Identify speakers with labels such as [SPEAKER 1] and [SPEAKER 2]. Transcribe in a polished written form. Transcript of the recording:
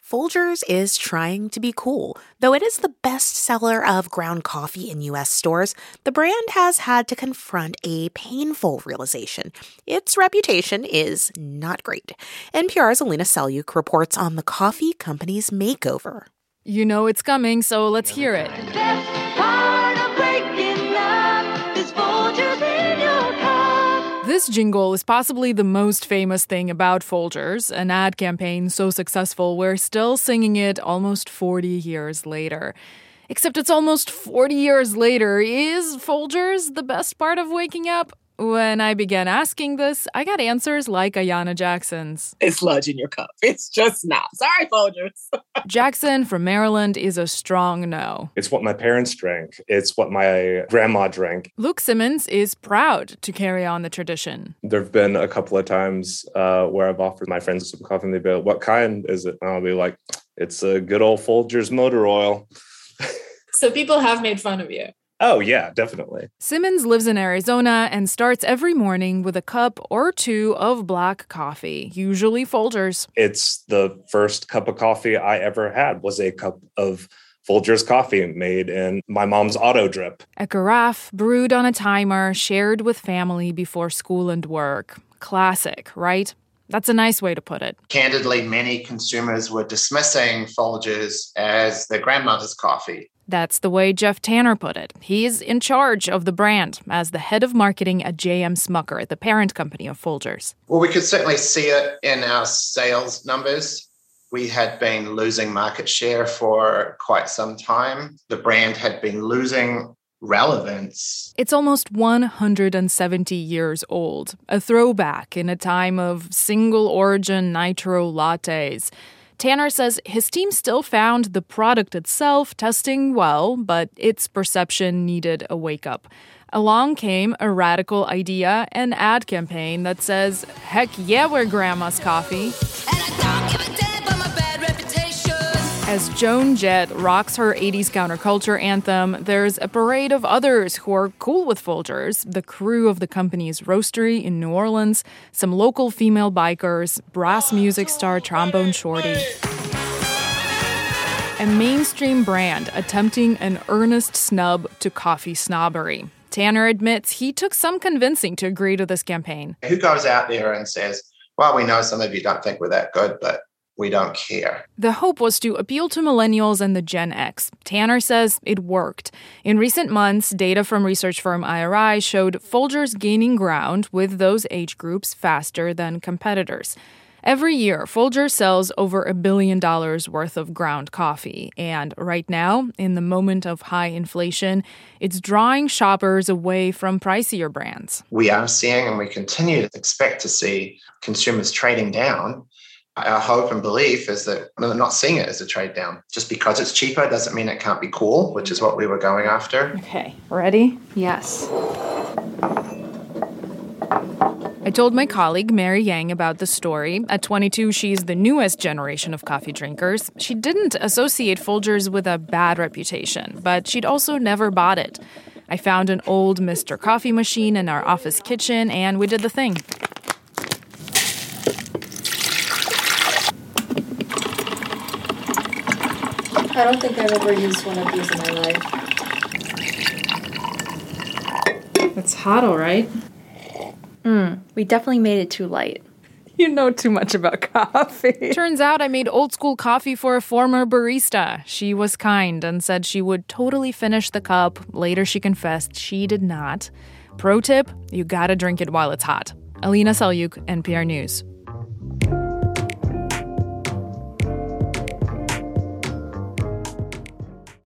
[SPEAKER 1] Folgers is trying to be cool. Though it is the best seller of ground coffee in U.S. stores, the brand has had to confront a painful realization. Its reputation is not great. NPR's Alina Selyukh reports on the coffee company's makeover.
[SPEAKER 2] You know it's coming, so let's hear it.
[SPEAKER 3] The best part of waking up is Folgers in your cup.
[SPEAKER 2] This jingle is possibly the most famous thing about Folgers, an ad campaign so successful we're still singing it almost 40 years later. Except it's almost 40 years later. Is Folgers the best part of waking up? When I began asking this, I got answers like Ayanna Jackson's.
[SPEAKER 4] It's sludge in your cup. It's just not. Sorry, Folgers.
[SPEAKER 2] Jackson from Maryland is a strong no.
[SPEAKER 5] It's what my parents drank. It's what my grandma drank.
[SPEAKER 2] Luke Simmons is proud to carry on the tradition.
[SPEAKER 5] There have been a couple of times where I've offered my friends some coffee and they'd be like, what kind is it? And I'll be like, it's a good old Folgers motor oil.
[SPEAKER 6] So people have made fun of you.
[SPEAKER 5] Oh, yeah, definitely.
[SPEAKER 2] Simmons lives in Arizona and starts every morning with a cup or two of black coffee, usually Folgers.
[SPEAKER 5] It's the first cup of coffee I ever had was a cup of Folgers coffee made in my mom's auto drip.
[SPEAKER 2] A carafe brewed on a timer, shared with family before school and work. Classic, right? That's a nice way to put it.
[SPEAKER 7] Candidly, many consumers were dismissing Folgers as their grandmother's coffee.
[SPEAKER 2] That's the way Jeff Tanner put it. He's in charge of the brand as the head of marketing at J.M. Smucker, the parent company of Folgers.
[SPEAKER 7] Well, we could certainly see it in our sales numbers. We had been losing market share for quite some time. The brand had been losing relevance.
[SPEAKER 2] It's almost 170 years old, a throwback in a time of single-origin nitro lattes. Tanner says his team still found the product itself testing well, but its perception needed a wake-up. Along came a radical idea, an ad campaign that says, heck yeah, we're grandma's coffee.
[SPEAKER 3] And I don't give a damn about my bad reputation.
[SPEAKER 2] As Joan Jett rocks her 80s counterculture anthem, there's a parade of others who are cool with Folgers, the crew of the company's roastery in New Orleans, some local female bikers, brass music star Trombone Shorty. A mainstream brand attempting an earnest snub to coffee snobbery. Tanner admits he took some convincing to agree to this campaign.
[SPEAKER 7] Who goes out there and says, well, we know some of you don't think we're that good, but we don't care.
[SPEAKER 2] The hope was to appeal to millennials and the Gen X. Tanner says it worked. In recent months, data from research firm IRI showed Folgers gaining ground with those age groups faster than competitors. Every year, Folgers sells over $1 billion worth of ground coffee. And right now, in the moment of high inflation, it's drawing shoppers away from pricier brands.
[SPEAKER 7] We are seeing, and we continue to expect to see, consumers trading down. Our hope and belief is that we're not seeing it as a trade down. Just because it's cheaper doesn't mean it can't be cool, which is what we were going after.
[SPEAKER 2] Okay, ready?
[SPEAKER 6] Yes.
[SPEAKER 2] I told my colleague Mary Yang about the story. At 22, she's the newest generation of coffee drinkers. She didn't associate Folgers with a bad reputation, but she'd also never bought it. I found an old Mr. Coffee machine in our office kitchen, and we did the thing.
[SPEAKER 6] I don't think I've ever used one of these in my life.
[SPEAKER 2] It's hot, all right?
[SPEAKER 8] We definitely made it too light.
[SPEAKER 2] You know too much about coffee. Turns out I made old school coffee for a former barista. She was kind and said she would totally finish the cup. Later she confessed she did not. Pro tip, you gotta drink it while it's hot. Alina Selyukh, NPR News.